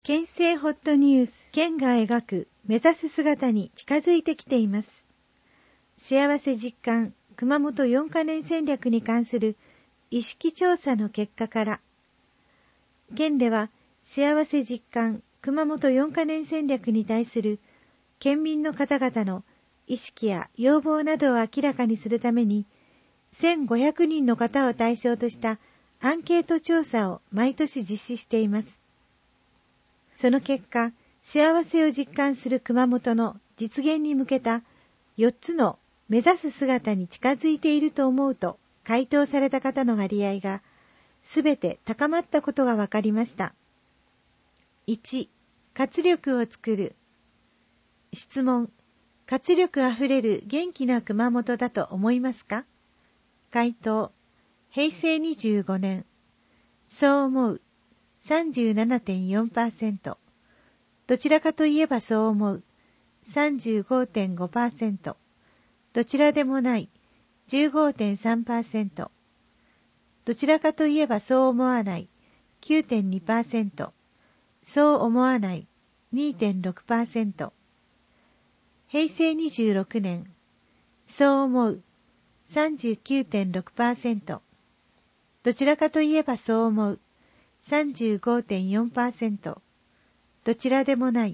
県政ホットニュース、県が描く目指す姿に近づいてきています。幸せ実感熊本4カ年戦略に関する意識調査の結果から、県では幸せ実感熊本4カ年戦略に対する県民の方々の意識や要望などを明らかにするために、1500人の方を対象としたアンケート調査を毎年実施しています。その結果、幸せを実感する熊本の実現に向けた4つの目指す姿に近づいていると思うと回答された方の割合がすべて高まったことが分かりました。1、活力を作る。質問、活力あふれる元気な熊本だと思いますか？回答、平成25年。そう思う。37.4%。どちらかといえばそう思う。35.5%。どちらでもない。15.3%。どちらかといえばそう思わない。9.2%。そう思わない。2.6%。平成26年。そう思う。39.6%。どちらかといえばそう思う。35.4%。どちらでもない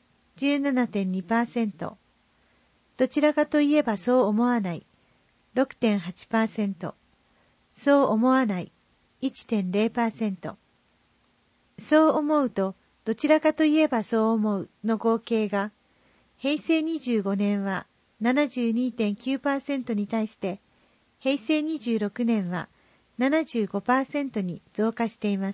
。17.2%。どちらかといえばそう思わない。6.8%。そう思わない。1.0%。そう思うと、どちらかといえばそう思うの合計が、平成25年は 72.9% に対して、平成26年は 75% に増加しています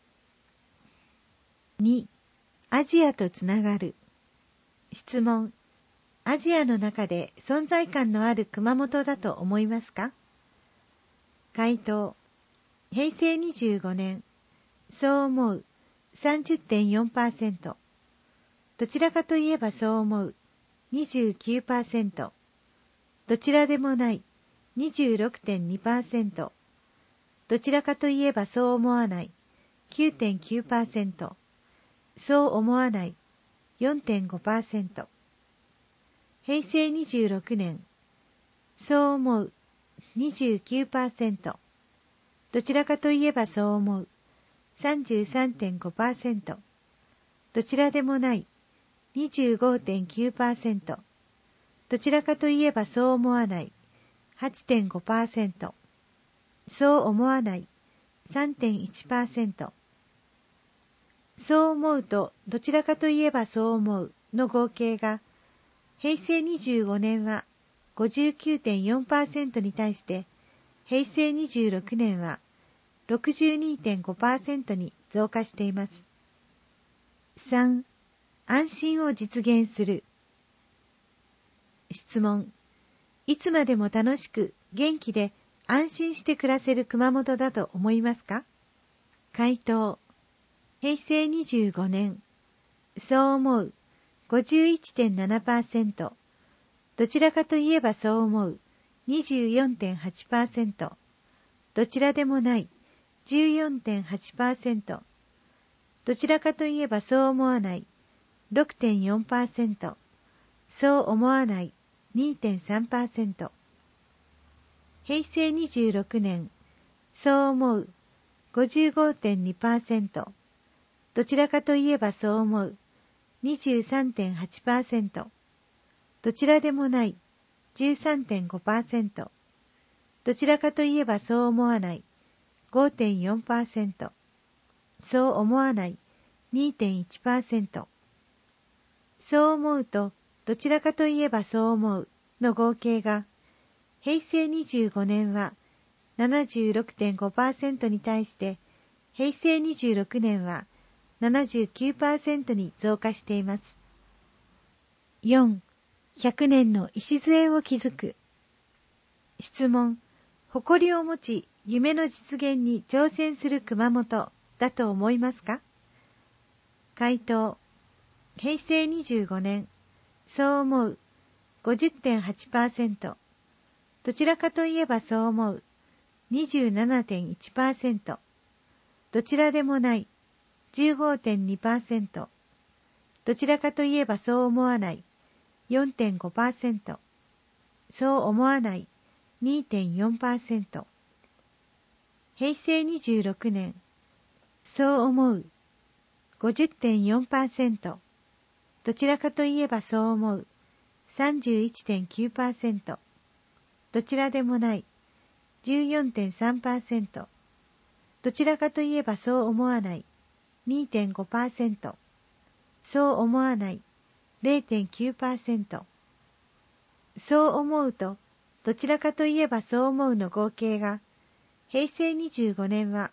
。2、アジアとつながる。質問、アジアの中で存在感のある熊本だと思いますか？回答、平成25年。そう思う。30.4%。どちらかといえばそう思う。29%。どちらでもない。26.2%。どちらかといえばそう思わない。9.9%。そう思わない。4.5%。平成26年。そう思う。29%。どちらかといえばそう思う。33.5%。どちらでもない。25.9%。どちらかといえばそう思わない。8.5%。そう思わない。3.1%。そう思うと、どちらかといえばそう思うの合計が、平成25年は 59.4% に対して、平成26年は 62.5% に増加しています。3、安心を実現する。質問、いつまでも楽しく元気で安心して暮らせる熊本だと思いますか？回答、平成25年。そう思う。51.7%。どちらかといえばそう思う。24.8%。どちらでもない。14.8%。どちらかといえばそう思わない。6.4%。そう思わない。2.3%。平成26年。そう思う。55.2%。どちらかといえばそう思う。23.8%。どちらでもない。13.5%。どちらかといえばそう思わない。5.4%。そう思わない。2.1%。そう思うと、どちらかといえばそう思うの合計が、平成25年は 76.5% に対して、平成26年は 79% に増加しています。4、100年の礎を築く。質問、誇りを持ち夢の実現に挑戦する熊本だと思いますか？回答、平成25年。そう思う。50.8%。どちらかといえばそう思う。27.1%。どちらでもない。 15.2%、どちらかといえばそう思わない 4.5%、そう思わない 2.4%、平成26年、そう思う 50.4%、どちらかといえばそう思う 31.9%、どちらでもない 14.3%、どちらかといえばそう思わない 2.5%、そう思わない 0.9%、そう思うとどちらかといえばそう思うの合計が平成25年は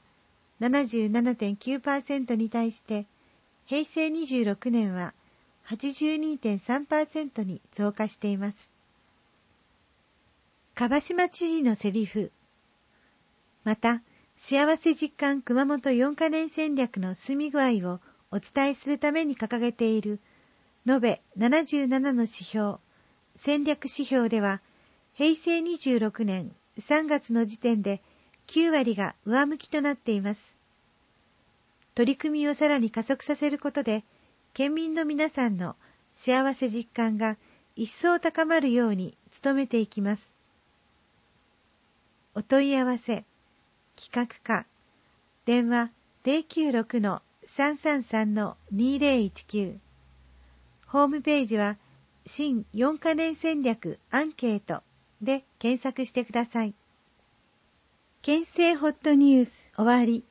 77.9% に対して平成26年は 82.3% に増加しています。蒲島知事のセリフ。また、幸せ実感熊本4カ年戦略の進み具合をお伝えするために掲げている延べ77の指標、戦略指標では、平成26年3月の時点で9割が上向きとなっています。取り組みをさらに加速させることで、県民の皆さんの幸せ実感が一層高まるように努めていきます。お問い合わせ、企画課、電話 096-333-2019、ホームページは新4カ年戦略アンケートで検索してください。県政ホットニュース終わり。